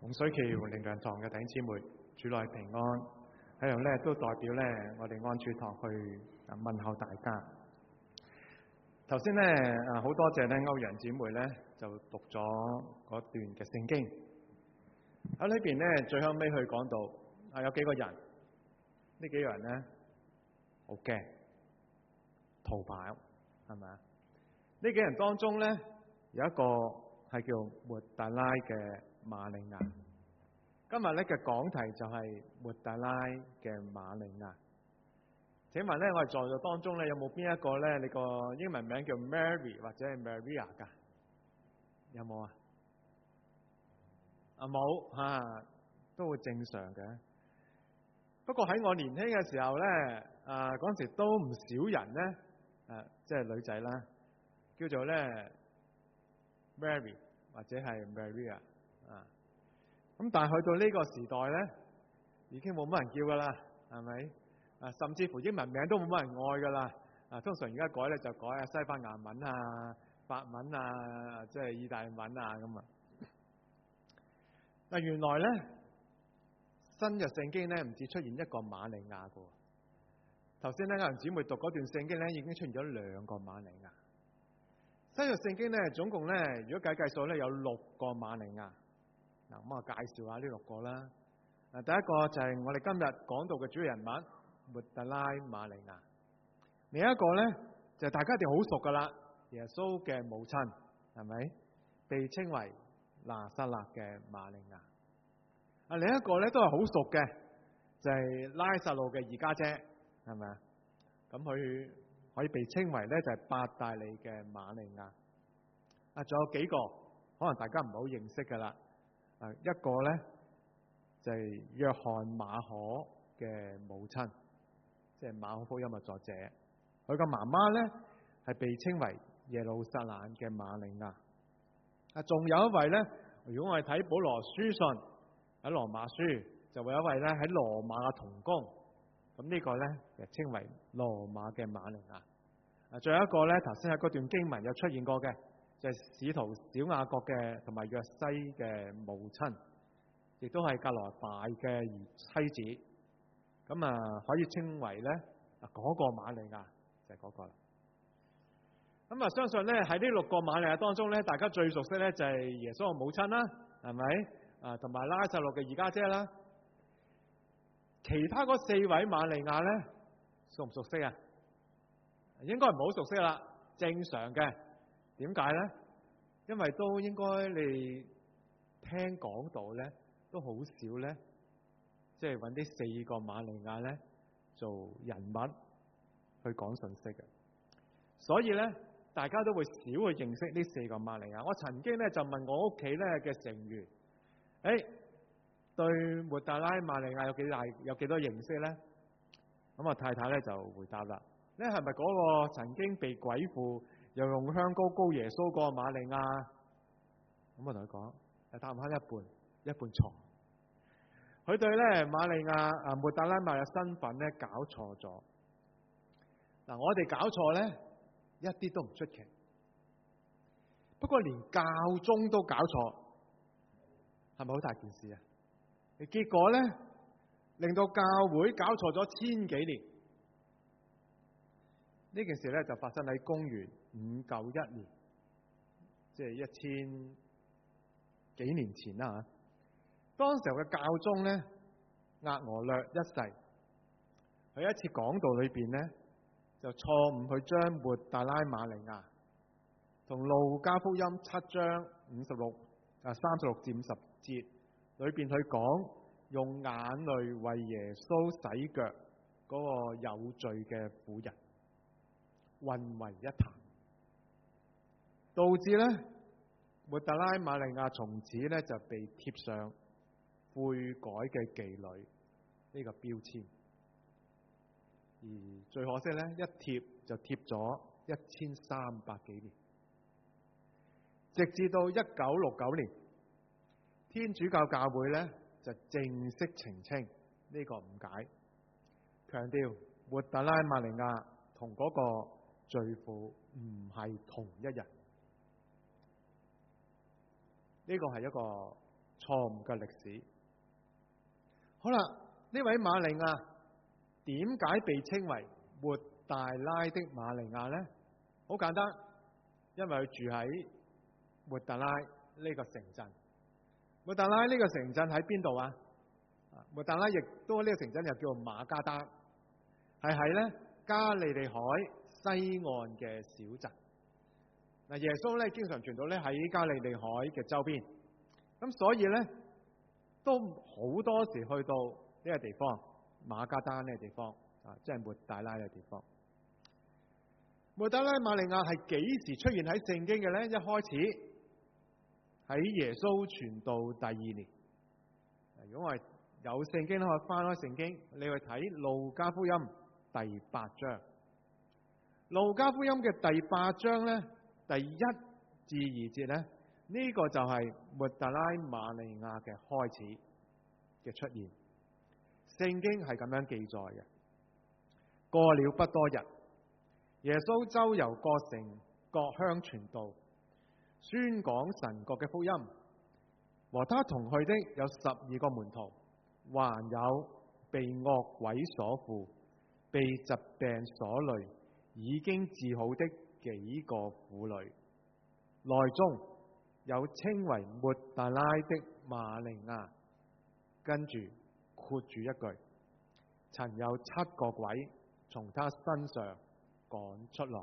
洪水橋靈糧堂嘅弟兄姊妹，主內平安，喺度咧都代表咧我哋安主堂去問候大家。頭先咧好多謝咧歐陽姊妹咧就讀咗嗰段嘅聖經，喺呢邊咧最後尾去講到有幾個人，呢幾個人咧好驚逃跑，係咪啊？呢幾人當中咧有一個係叫抹大拉嘅瑪利亞。今日咧嘅講題就係抹大拉嘅瑪利亞。請問咧，我哋在座當中咧有冇邊一個咧？你個英文名叫 Mary 或者係 Maria 噶？有冇啊？冇嚇，都會正常嘅。不過喺我年輕嘅時候咧，嗰陣時都唔少人咧，即係女仔啦，叫做咧 Mary 或者係 Maria 啊。咁但係去到呢個時代咧，已經冇乜人叫噶啦，係咪？甚至乎英文名都冇乜人愛噶啦。通常而家改咧就改西班牙文啊、法文啊、即係意大利文啊咁啊。嗱，原來咧新約聖經咧唔止出現一個瑪利亞噶。頭先咧有人姊妹讀嗰段聖經咧已經出現咗兩個瑪利亞。新約聖經咧總共咧如果計數咧有6個瑪利亞。嗱，咁我介紹下呢6個啦。第一個就係我哋今日講到嘅主要人物抹大拉瑪利亞。另一個咧就係大家一定好熟噶啦，耶穌嘅母親，係咪？被稱為拿撒勒嘅瑪利亞。另一個咧都係好熟嘅，就係拉撒路嘅二家姐，係咪啊？咁佢可以被稱為咧就係伯大尼嘅瑪利亞。仲有幾個可能大家唔係好認識噶啦。一個咧就係約翰馬可嘅母親，即係馬可福音嘅作者。佢個媽媽咧係被稱為耶路撒冷嘅瑪利亞。仲有一位咧，如果我哋睇保羅書信喺羅馬書，就會有一位咧喺羅馬嘅同工。咁呢個咧就稱為羅馬嘅瑪利亞。仲有一個咧，頭先喺嗰段經文有出現過嘅。就係使徒小雅各嘅同埋約西嘅母親，亦都係革羅大嘅妻子。咁可以稱為咧嗰個瑪利亞就係嗰個啦。咁相信咧喺呢6個瑪利亞當中咧，大家最熟悉咧就係耶穌嘅母親啦，係咪？同埋拉撒路嘅二家姐啦。其他嗰4位瑪利亞咧熟唔熟悉啊？應該唔好熟悉啦，正常嘅。點解咧？因為都應該你聽講到咧，都好少咧，即係揾啲4個瑪利亞咧做人物去講信息嘅。所以咧，大家都會少去認識呢4個瑪利亞。我曾經咧就問我屋企咧嘅成員，對抹大拉瑪利亞有幾多認識咧？咁我太太咧就回答啦，咧係咪嗰個曾經被鬼附又用香膏膏耶穌嗰個瑪利亞？咁我同佢講，答唔翻一半錯。佢對咧瑪利亞抹大拉瑪利亞身份咧搞錯咗。嗱，我哋搞錯咧一啲都唔出奇。不過連教宗都搞錯，係咪好大件事啊？結果咧令到教會搞錯咗1000幾年。呢件事咧就發生喺公元591年，即係1000幾年前啦嚇。當時候嘅教宗咧額俄略一世，喺一次講道裏邊咧就錯誤去將抹大拉瑪利亞同路加福音7章36至50節裏邊去講用眼淚為耶穌洗腳嗰個有罪嘅婦人混為一談，導致咧抹大拉瑪利亞從此咧就被貼上悔改嘅妓女呢個標籤，而最可惜咧一貼就貼咗1300幾年，直至到1969年，天主教教會咧就正式澄清呢個誤解，強調抹大拉瑪利亞同嗰個罪婦唔係同一人。呢個係一個錯錯誤嘅歷史。好啦，呢位瑪利亞點解被稱為抹大拉的瑪利亞呢？好簡單，因為佢住喺抹大拉呢個城鎮。抹大拉呢個城鎮喺邊度啊？抹大拉亦都呢個城鎮又叫做馬加丹，係喺咧加利利海西岸嘅小鎮。嗱，耶穌咧經常傳道咧喺加利利海嘅周邊，咁所以咧都好多時去到呢個地方馬加丹呢個地方即係抹大拉嘅地方。抹大拉瑪利亞係幾時出現喺聖經嘅咧？一開始喺耶穌傳道第2年。如果我係有聖經咧，我翻開聖經，你去睇路加福音第8章。路加福音嘅第8章咧，第1至2節咧，呢個就係抹大拉瑪利亞嘅開始嘅出現。聖經係咁樣記載嘅。過了不多日，耶穌周遊各城各鄉傳道，宣講神國嘅福音。和他同去的有12個門徒，還有被惡鬼所附、被疾病所累、已經治好的幾個婦女，內中有稱為抹大拉的瑪利亞。跟住括住一句，曾有7個鬼從他身上趕出來。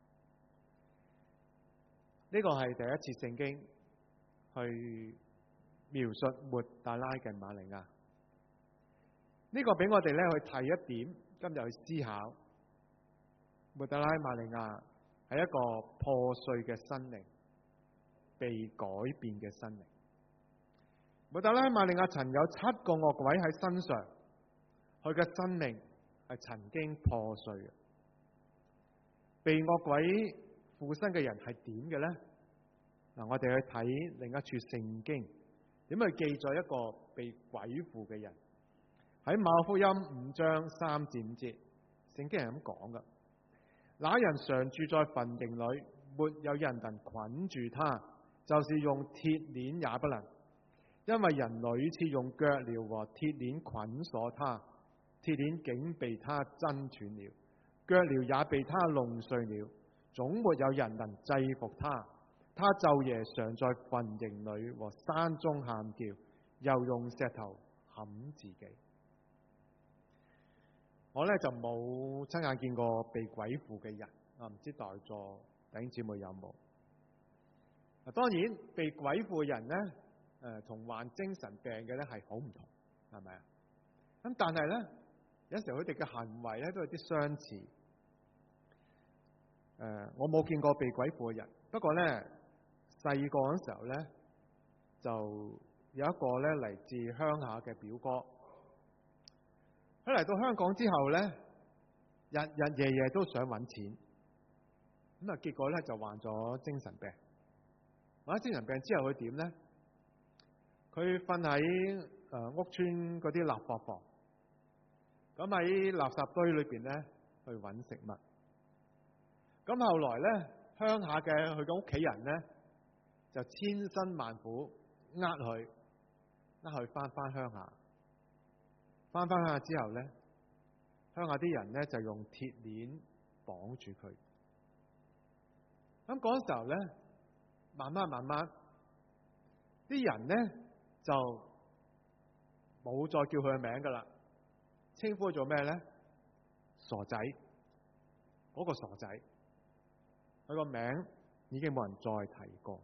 呢個係第一次聖經去描述抹大拉嘅瑪利亞。呢個俾我哋咧去提一點，今日去思考抹大拉瑪利亞係一個破碎嘅生命，被改變嘅生命。抹大拉瑪利亞曾有7個惡鬼喺身上，佢嘅生命係曾經破碎嘅。被惡鬼附身嘅人係點嘅呢？嗱，我哋去睇另一處聖經，點去記載一個被鬼附嘅人？喺馬可福音5章3至5節，聖經係咁講噶：那人常住在墳塋裏，沒有人能捆住他，就是用鐵鏈也不能，因為人屢次用腳鐐和鐵鏈捆鎖他，鐵鏈竟被他掙斷了，腳鐐也被他弄碎了，總沒有人能制服他。他晝夜常在墳塋裏和山中喊叫，又用石頭砍自己。我咧就冇親眼見過被鬼附嘅人，唔知在座弟兄姊妹有冇？當然被鬼附嘅人咧，同患精神病嘅咧係好唔同，係咪啊？咁但係咧，有時候佢哋嘅行為咧都有啲相似。我冇見過被鬼附嘅人，不過咧細個嗰時候咧，就有一個咧嚟自鄉下嘅表哥，佢嚟到香港之後咧，日日夜夜都想揾錢，咁啊結果咧就患咗精神病。患咗精神病之後佢點咧？佢瞓喺屋村嗰啲垃圾房，咁喺垃圾堆裏邊咧去揾食物。咁後來咧，鄉下嘅佢嘅屋企人咧就千辛萬苦呃佢翻鄉下。翻鄉下之後咧，鄉下啲人咧就用鐵鏈綁住佢。咁嗰時候咧，慢慢啲人咧就冇再叫佢嘅名噶啦，稱呼佢做咩咧？傻仔，嗰個傻仔，佢個名已經冇人再提過。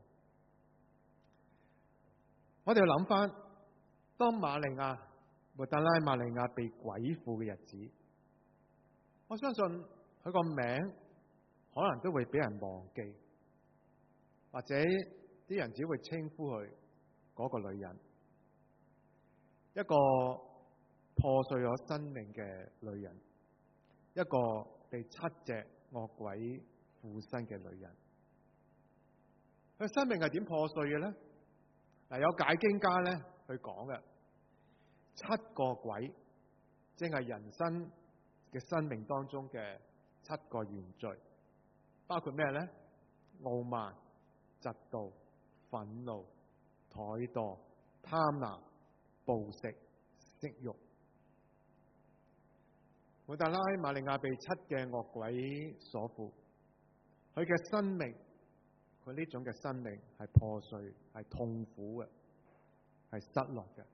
我哋要諗翻，當抹大拉瑪利亞被鬼附嘅日子，我相信佢個名可能都會俾人忘記，或者啲人只會稱呼佢嗰個女人，一個破碎咗生命嘅女人，一個被7隻惡鬼附身嘅女人。佢生命係點破碎嘅咧？嗱，有解經家咧去講嘅，7個鬼，正係人生嘅生命當中嘅7個原罪，包括咩咧？傲慢、嫉妒、憤怒、怠惰、 貪婪、暴食、色慾。抹大拉瑪利亞被7嘅惡鬼所附，佢嘅生命，佢呢種嘅生命係破碎、係痛苦嘅、係失落嘅。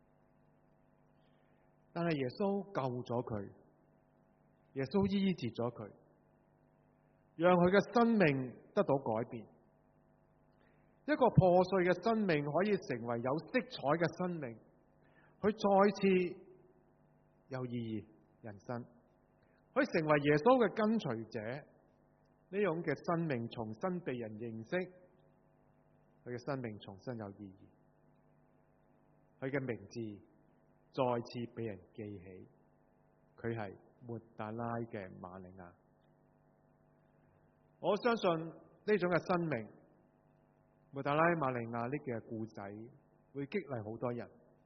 但係耶穌救咗佢，耶穌醫治咗佢，讓佢嘅生命得到改變。一個破碎嘅生命可以成為有色彩嘅生命，佢再次有意義人生，可以成為耶穌嘅跟隨者。呢種嘅生命重新被人認識，佢嘅生命重新有意義，佢嘅名字再次被人記起，佢係抹大拉嘅瑪利亞。我相信呢種嘅生命，抹大拉瑪利亞呢嘅故仔會激勵好多人。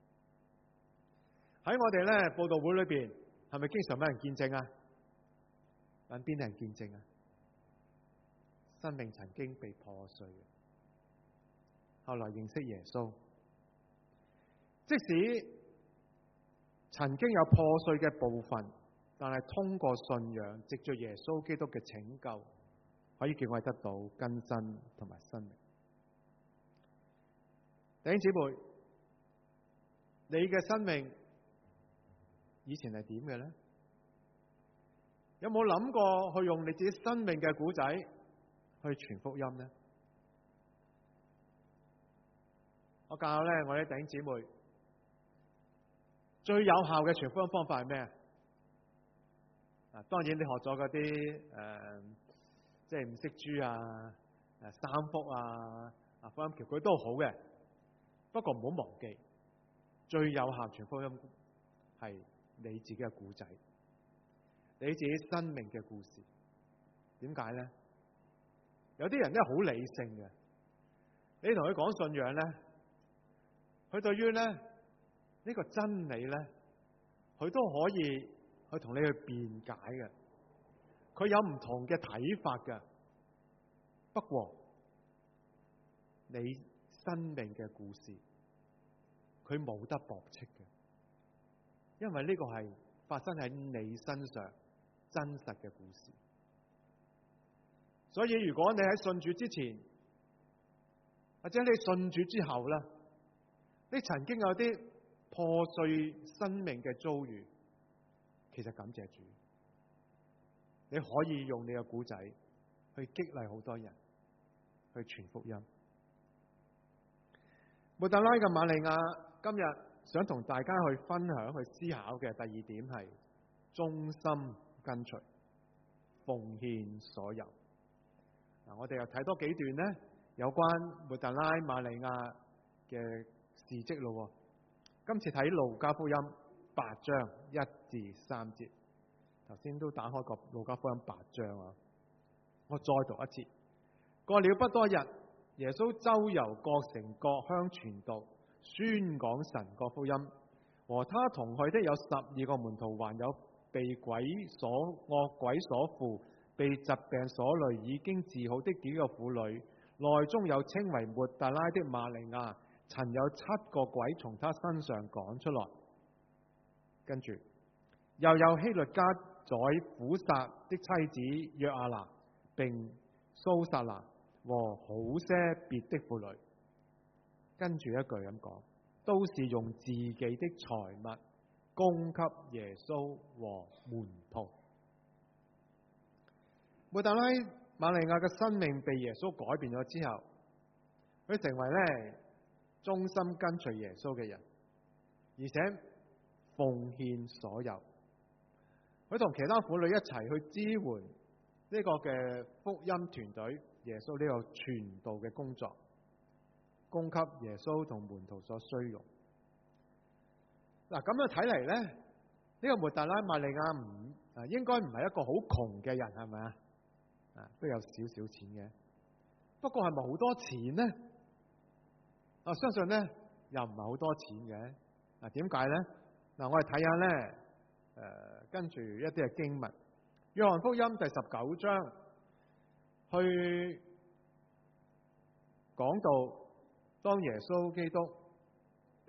喺我哋咧佈道會裏邊，係咪經常俾人見證啊？揾邊啲人見證啊？生命曾經被破碎，後來認識耶穌。即使曾經有破碎嘅部分，但係通過信仰，藉着耶穌基督嘅拯救，可以叫我哋得到更新同埋生命。弟兄姊妹，你嘅生命以前係點嘅呢？有冇諗過去用你自己生命嘅故仔去傳福音呢？我教咧我啲弟兄姊妹，最有效嘅傳福音方法係咩？當然你學咗嗰啲即係五色珠啊、三福啊、福音橋，佢都好嘅。不過唔好忘記，最有效傳福音係你自己嘅故仔，你自己生命嘅故事。點解咧？有啲人咧好理性嘅，你同佢講信仰咧，佢對於咧呢個真理咧，佢都可以去同你去辯解嘅，佢有唔同嘅睇法嘅。不過你生命嘅故事，佢冇得駁斥嘅，因為呢個係發生喺你身上真實嘅故事。所以如果你喺信主之前，或者你信主之後咧，你曾經有啲破碎生命嘅遭遇，其實感謝主，你可以用你嘅故仔去激勵好多人去傳福音。抹大拉嘅瑪利亞今日想同大家去分享、去思考嘅第二點係忠心跟隨、奉獻所有。我哋又睇多幾段呢，有關抹大拉瑪利亞嘅事蹟咯。今次睇路加福音8章1至3節，頭先都打開過路加福音8章啊，我再讀一次。過了不多日，耶穌周遊各城各鄉傳道，宣講神國福音。和他同去的有12個門徒，還有被惡鬼所附、被疾病所累已經治好的幾個婦女，內中有稱為抹大拉的瑪利亞，曾有7個鬼從他身上趕出來。跟住又有希律家宰苦撒的妻子約亞拿，並蘇撒拿和好些別的婦女。跟住一句咁講，都是用自己的財物供給耶穌和門徒。抹大拉瑪利亞嘅生命被耶穌改變咗之後，佢成為咧忠心跟隨耶穌嘅人，而且奉獻所有。佢同其他婦女一齊去支援呢個嘅福音團隊，耶穌呢個傳道嘅工作，供給耶穌同門徒所需用。嗱，咁樣睇嚟咧，呢個抹大拉瑪利亞應該唔係一個好窮嘅人，係咪啊？都有少少錢嘅，不過係咪好多錢呢？我相信咧又唔係好多錢嘅。點解咧？我哋睇下咧，跟住一啲嘅經文，約翰福音第19章去講到，當耶穌基督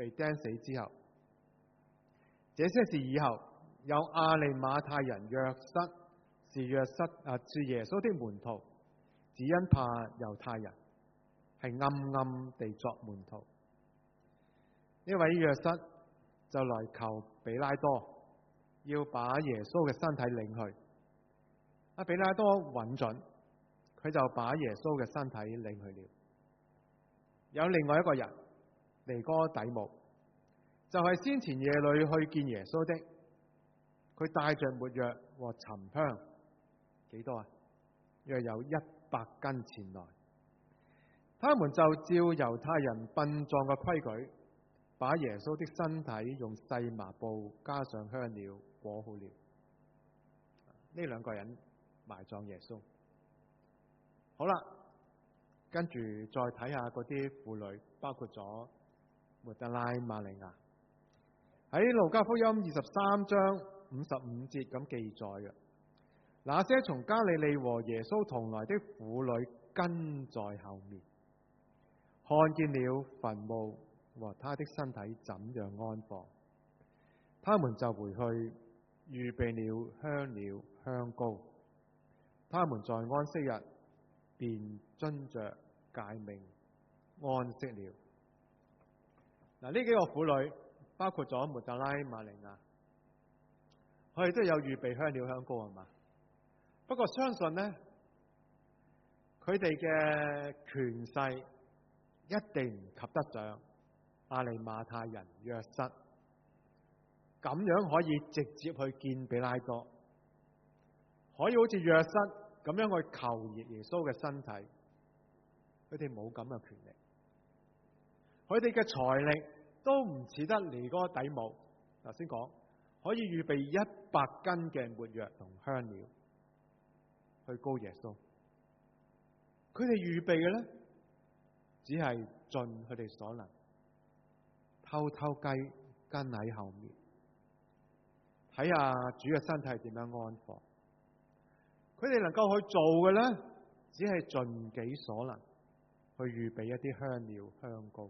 被釘死之後，這些事以後，有亞利馬太人約瑟，是耶穌的門徒，只因怕猶太人，係暗暗地作門徒。呢位約瑟就來求比拉多，要把耶穌嘅身體領去。比拉多允准，佢就把耶穌嘅身體領去了。有另外一個人尼哥底母，就係先前夜裏去見耶穌的，佢帶着沒藥和沉香，幾多啊？約有100斤前來。他們就照猶太人殯葬嘅規矩，把耶穌的身體用細麻布加上香料裹好了。呢兩個人埋葬耶穌。好啦，跟住再睇下嗰啲婦女，包括咗抹得拉、瑪利亞。喺路加福音23章55節咁記載嘅，那些從加利利和耶穌同來的婦女跟在後面，看見了墳墓和他的身體怎樣安放，他們就回去預備了香料香膏。他們在安息日便遵着誡命安息了。嗱，呢幾個婦女包括咗抹得拉、瑪利亞，佢哋都有預備香料香膏係嘛？不過相信呢，佢哋嘅權勢一定唔及得上亞利馬太人約瑟，咁樣可以直接去見比拉多，可以好似約瑟咁樣去求耶穌嘅身體。佢哋冇咁嘅權力，佢哋嘅財力都唔似得尼哥底母。頭先講可以預備100斤嘅沒藥同香料去膏耶穌，佢哋預備嘅呢，只係盡佢哋所能，偷偷雞跟喺後面，睇下主嘅身體點樣安放。佢哋能夠去做嘅呢，只係盡己所能去預備一啲香料香膏，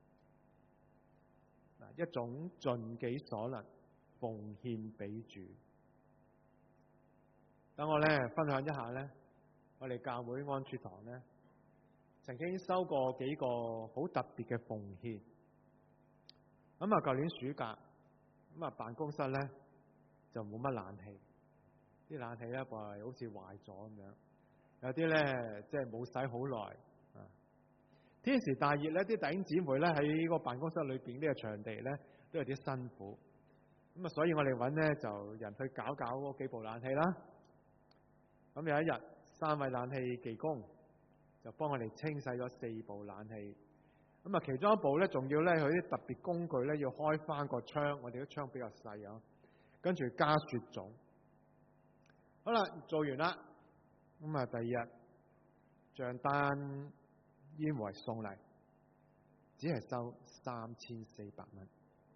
一種盡己所能奉獻俾主。等我咧分享一下咧，我哋教會安處堂咧曾經收過幾個好特別嘅奉獻。咁啊，舊年暑假咁啊，辦公室咧就冇乜冷氣，啲冷氣咧就係好似壞咗咁樣，有啲咧即係冇使好耐啊。天時大熱咧，啲弟兄姊妹咧喺個辦公室裏邊呢個場地咧都有啲辛苦。咁啊，所以我哋揾咧就人去搞嗰幾部冷氣啦。咁有一日，3位冷氣技工就幫我哋清洗咗4部冷氣。咁啊，其中一部咧仲要咧佢啲特別工具咧要開翻個窗，我哋啲窗比較細啊，跟住加雪種。好啦，做完啦。咁啊，第二日賬單煙為送嚟，只係收3400蚊。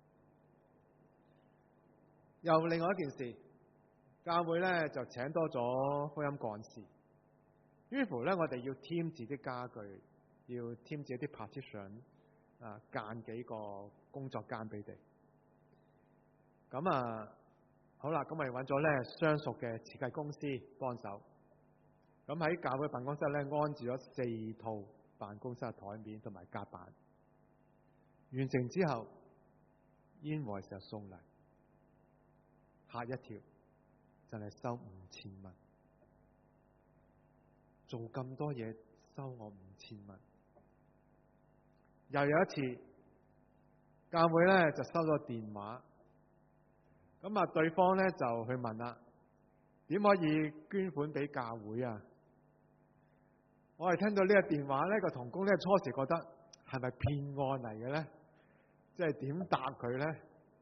又另外一件事，教會咧就請多咗福音幹事，於乎咧我哋要添置啲家具，要添置一啲 partition 啊，間幾個工作間俾你哋。咁啊，好啦，咁我哋揾咗咧相熟嘅設計公司幫手。咁喺教會辦公室咧安置咗4套辦公室嘅台面同埋夾板。完成之後，煙和就送嚟，嚇一跳，就係收5000蚊。做咁多嘢收我5000蚊。又有一次，教會咧就收咗電話，咁啊對方咧就去問啦，點可以捐款俾教會啊？我哋聽到呢個電話咧，個同工咧初時覺得係咪騙案嚟嘅咧？即係點答佢咧？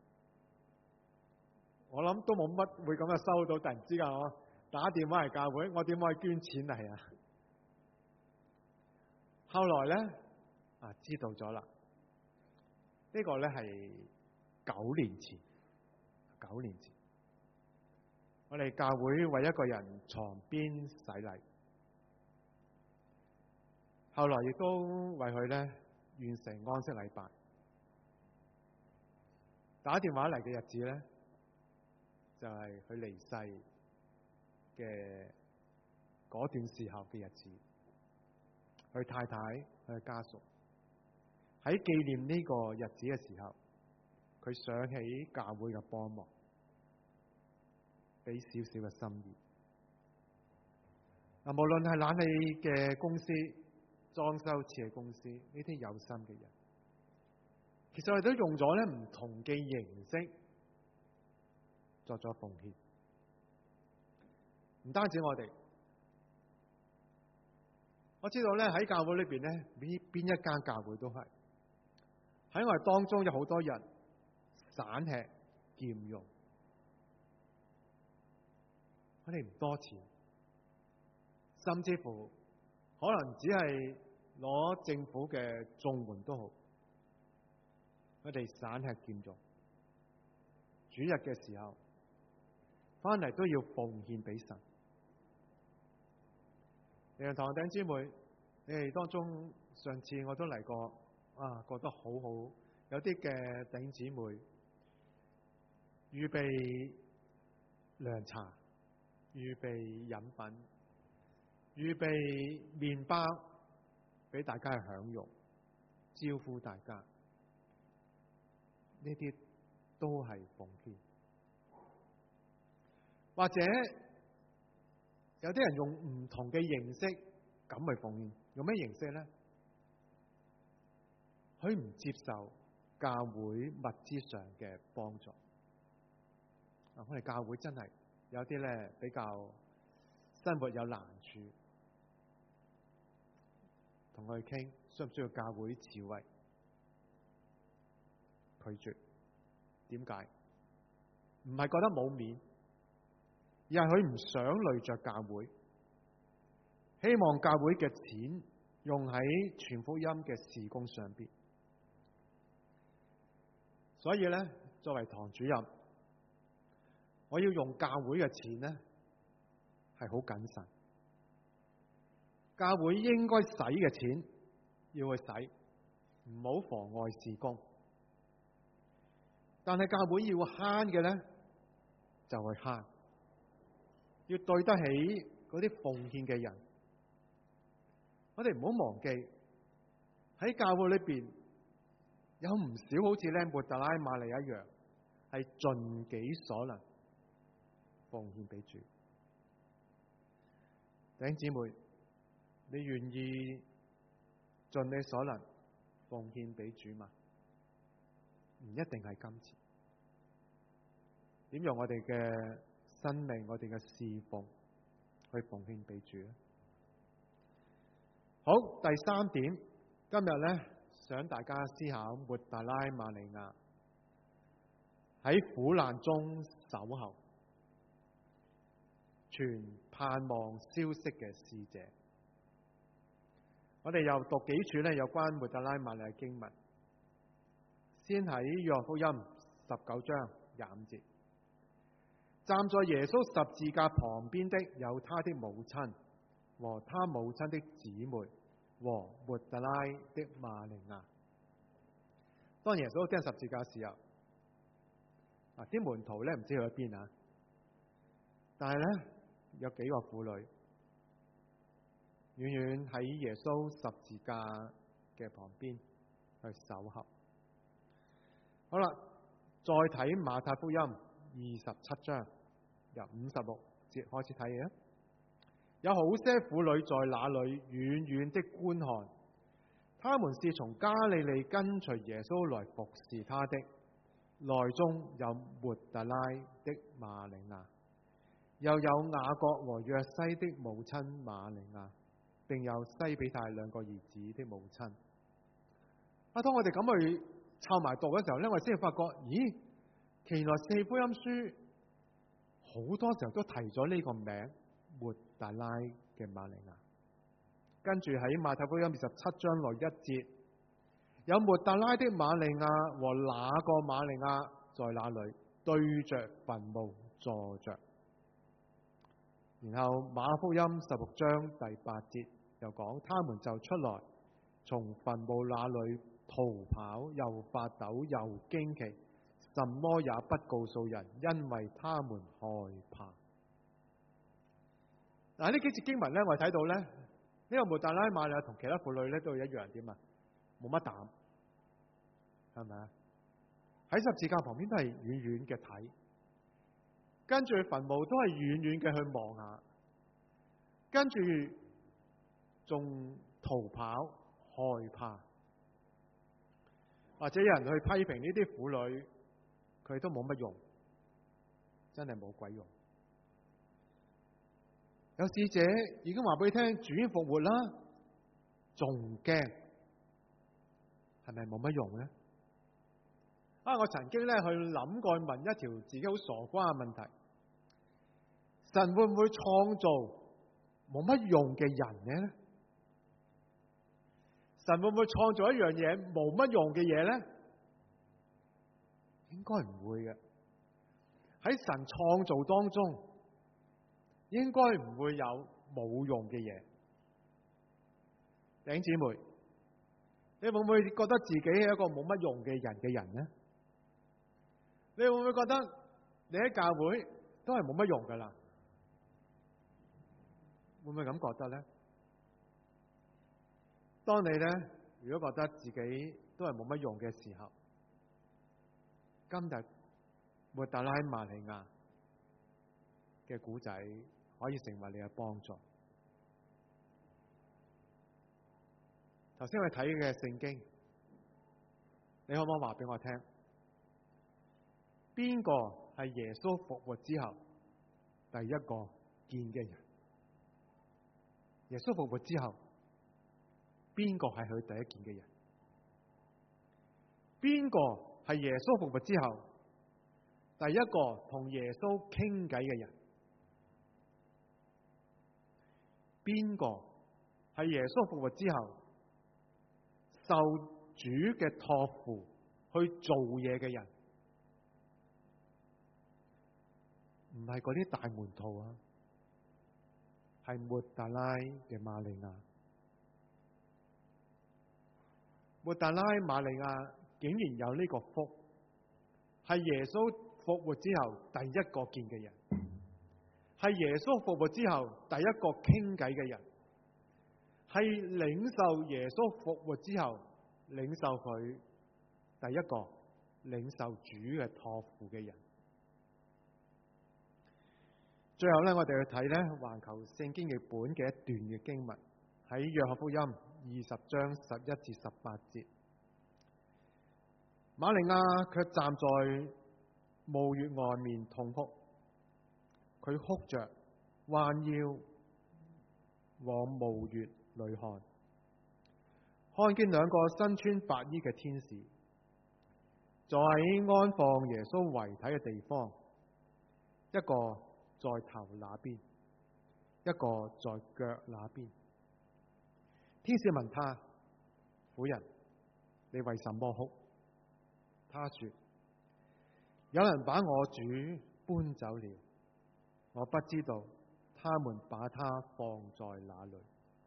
我諗都冇乜會咁樣收到，突然之間我打電話嚟教會，我點可以捐錢嚟啊？後來咧知道咗啦，呢個咧係9年前，9年前，我哋教會為一個人床邊洗禮，後來亦都為佢咧完成安息禮拜。 打電話嚟嘅日子咧，就係佢離世嘅嗰段時候嘅日子。佢太太、佢嘅家屬喺紀念呢個日子嘅時候，佢想起教會嘅幫忙，俾少少嘅心意。無論係冷氣嘅公司、裝修設計公司，呢啲有心嘅人，其實我哋都用咗咧唔同嘅形式作咗奉獻。唔單止我哋，我知道咧喺教會裏邊咧，邊一間教會都係喺我哋當中有好多人散吃儉用，我哋唔多錢。甚至乎可能只係攞政府嘅綜援都好，我哋散吃儉用。主日嘅時候翻嚟都要奉獻俾神。靈糧堂弟兄姊妹，你哋當中上次我都嚟過，覺得好好。有啲嘅弟兄姊妹預備涼茶、預備飲品、預備麵包俾大家去享用，招呼大家，呢啲都係奉獻。或者有啲人用唔同嘅形式咁去奉獻，用咩形式咧？佢唔接受教會物資上嘅幫助。我哋教會真係有啲咧比較生活有難處，同佢傾，需唔需要教會智慧？拒絕。點解？唔係覺得冇面，而係佢唔想累着教會，希望教會嘅錢用喺傳福音嘅事工上邊。所以咧，作為堂主任，我要用教會嘅錢咧，係好謹慎。教會應該使嘅錢要去使，唔好妨礙事工。但係教會要慳嘅咧，就去慳，要對得起嗰啲奉獻嘅人。我哋唔好忘記喺教會裏邊有唔少好似咧抹大拉瑪利一樣，係盡己所能奉獻俾主。弟兄姊妹，你願意盡你所能奉獻俾主嗎？唔一定係金錢，點用我哋嘅生命、我哋嘅侍奉去奉獻俾主咧？好，第三點，今日咧想大家思考抹大拉瑪利亞喺苦難中守候，傳盼望消息嘅使者。我哋又讀幾處咧有關抹大拉瑪利亞嘅經文。先喺約翰福音19章25節，站在耶穌十字架旁邊的有他的母親和他母親的姊妹和抹大拉的瑪利亞。當耶穌釘十字架嘅時候，啲門徒咧唔知去咗邊啊，但係咧有幾個婦女遠遠喺耶穌十字架嘅旁邊去守候。好啦，再睇馬太福音27章由56節開始睇嘅。有好些婦女在那裏遠遠的觀看，他們是從加利利跟隨耶穌來服侍他的，內中有抹大拉的瑪利亞，又有雅各和約西的母親瑪利亞，並有西比太兩個兒子的母親。當我哋咁去湊埋讀嘅時候咧，我先發覺，咦，原來四福音書好多時候都提咗呢個名抹大拉嘅瑪利亞。跟住喺馬太福音27章61節，有抹大拉的瑪利亞和那個瑪利亞在那裏對着墳墓坐着。然後馬福音16章第8節又講，他們就出來從墳墓那裏逃跑，又發抖又驚奇， 什麼也不告訴人，因為他們害怕。嗱，呢幾節經文咧，我哋睇到咧，呢個抹大拉瑪利亞同其他婦女咧都係一樣，點啊？冇乜膽，係咪啊？喺十字架旁邊都係遠遠嘅睇，跟住墳墓都係遠遠嘅去望下，跟住仲逃跑害怕，或者有人去批評呢啲婦女，佢都冇乜用，真係冇鬼用。有使者已經話俾你聽，主已經復活啦，仲驚，係咪冇乜用咧？我曾經咧去諗過問一條自己好傻瓜嘅問題：神會唔會創造冇乜用嘅人咧？神會唔會創造一樣嘢冇乜用嘅嘢咧？應該唔會嘅。喺神創造當中，應該唔會有冇用嘅嘢。弟兄姊妹，你會唔會覺得自己係一個冇乜用嘅人呢？你會唔會覺得你喺教會都係冇乜用噶啦？會唔會咁覺得咧？當你咧如果覺得自己都係冇乜用嘅時候，今日抹大拉瑪利亞嘅古仔可以成為你嘅幫助。頭先我哋睇嘅聖經，你可唔可以話俾我聽，邊個係耶穌復活之後第一個見嘅人？耶穌復活之後，邊個係佢第一見嘅人？邊個係耶穌復活之後第一個同耶穌傾偈嘅人？邊個係耶穌復活之後受主嘅託付去做嘢嘅人？唔係嗰啲大門徒啊，係抹大拉嘅瑪利亞。抹大拉瑪利亞竟然有呢個福，係耶穌復活之後第一個見嘅人，係耶穌復活之後第一個傾偈嘅人，係領受耶穌復活之後領受佢第一個領受主嘅託付嘅人。最後咧，我哋去睇咧環球聖經譯本嘅一段嘅經文，喺約翰福音20章11至18節。瑪利亞卻站在墓穴外面痛哭，佢哭着彎腰往墓穴裏看，看見兩個身穿白衣嘅天使坐喺安放耶穌遺體嘅地方，一個在頭那邊，一個在腳那邊。天使問他：婦人，你為什麼哭？他說：有人把我主搬走了，我不知道他們把他放在哪裏。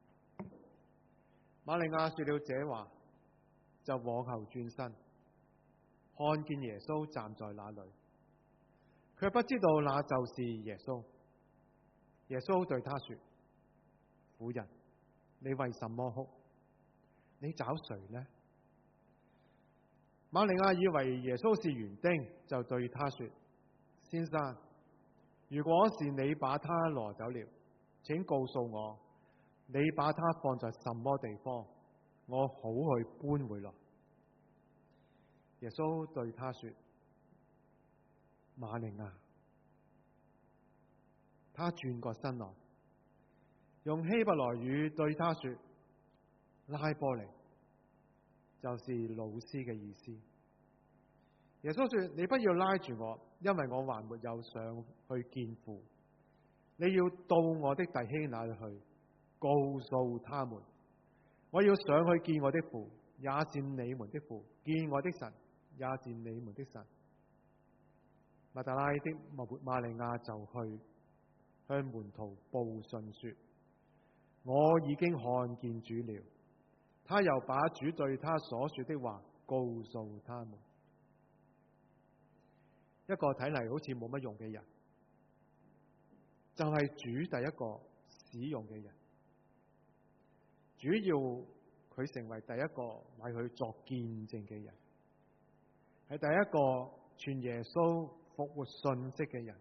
瑪利亞說了這話，就往後轉身，看見耶穌站在那裏，卻不知道那就是耶穌。耶穌對他說：婦人，你為什麼哭？你找誰呢？瑪利亞以為耶穌是園丁，就對他說：先生，如果是你把他攞走了，請告訴我，你把他放在什麼地方，我好去搬回來。耶穌對他說：瑪利亞。他轉過身來，用希伯來語對他說：拉波尼，就是老師嘅意思。耶穌說：你不要拉住我，因為我還沒有上去見父。你要到我的弟兄那裏去，告訴他們，我要上去見我的父，也是你們的父；見我的神，也是你們的神。抹大拉的瑪利亞就去向門徒報信說：我已經看見主了。他又把主對他所說的話告訴他們。 一個睇嚟好似冇乜用嘅人，就係主第一個使用嘅人。主要佢成為第一個為佢作見證嘅人，係第一個傳耶穌復活信息嘅人。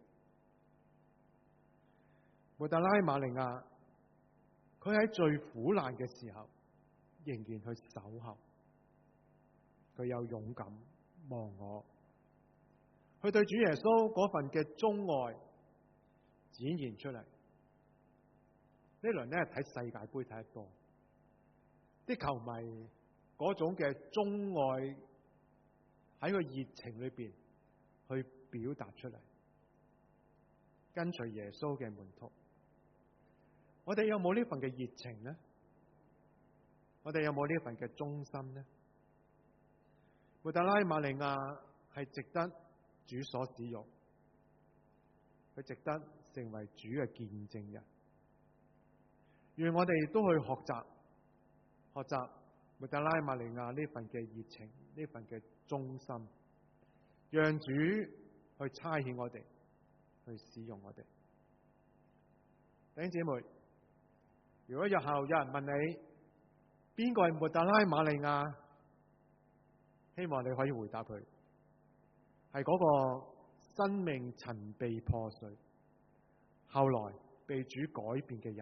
抹大拉瑪利亞，佢喺最苦難嘅時候，仍然去守候。佢有勇敢忘我，佢對主耶穌嗰份嘅鍾愛展現出嚟。呢輪咧睇世界盃睇得多，啲球迷嗰種嘅鍾愛喺個熱情裏邊去表達出嚟，跟隨耶穌嘅門徒。我哋有冇呢份嘅熱情呢？我哋有冇呢份嘅忠心呢？抹大拉瑪利亞係值得主所使用，佢值得成為主嘅見證人。願我哋都去學習抹大拉瑪利亞呢份嘅熱情，呢份嘅忠心，讓主去差遣我哋，去使用我哋。弟兄姊妹，如果日後有人問你邊個係抹大拉瑪利亞，希望你可以回答佢，係嗰個生命曾被破碎，後來被主改變嘅人，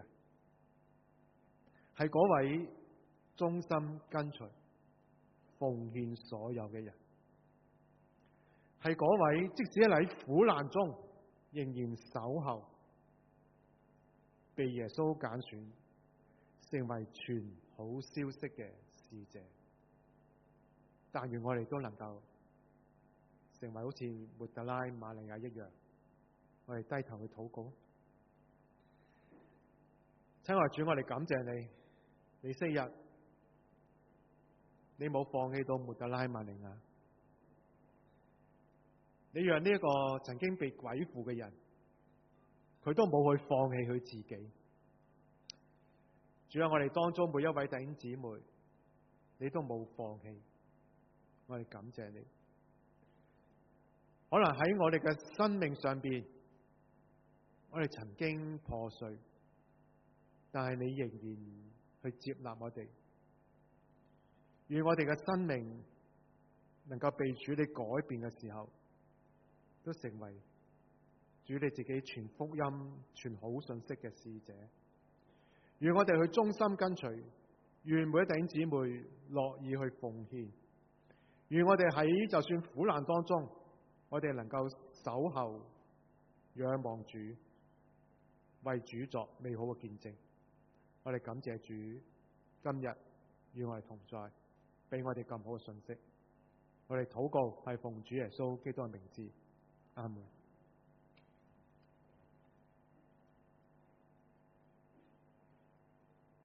係嗰位忠心跟隨、奉獻所有嘅人，係嗰位即使喺苦難中仍然守候，被耶穌揀選成為傳好消息嘅使者。但願我哋都能夠成為好似抹大拉瑪利亞一樣，我哋低頭去禱告。親愛主，我哋感謝你，你昔日你冇放棄到抹大拉瑪利亞，你讓呢一個曾經被鬼附嘅人，佢都冇去放棄佢自己。主啊，我哋當中每一位弟兄姊妹，你都冇放棄。我哋感謝你。可能喺我哋嘅生命上邊，我哋曾經破碎，但係你仍然去接納我哋。願我哋嘅生命能夠被主你改變嘅時候，都成為主你自己傳福音、傳好信息嘅使者。願我哋去忠心跟隨，願每一弟兄姊妹樂意去奉獻。願我哋喺就算苦難當中，我哋能夠守候仰望主，為主作美好嘅見證。我哋感謝主今日與我哋同在，俾我哋咁好嘅信息。我哋禱告係奉主耶穌基督嘅名字，阿門。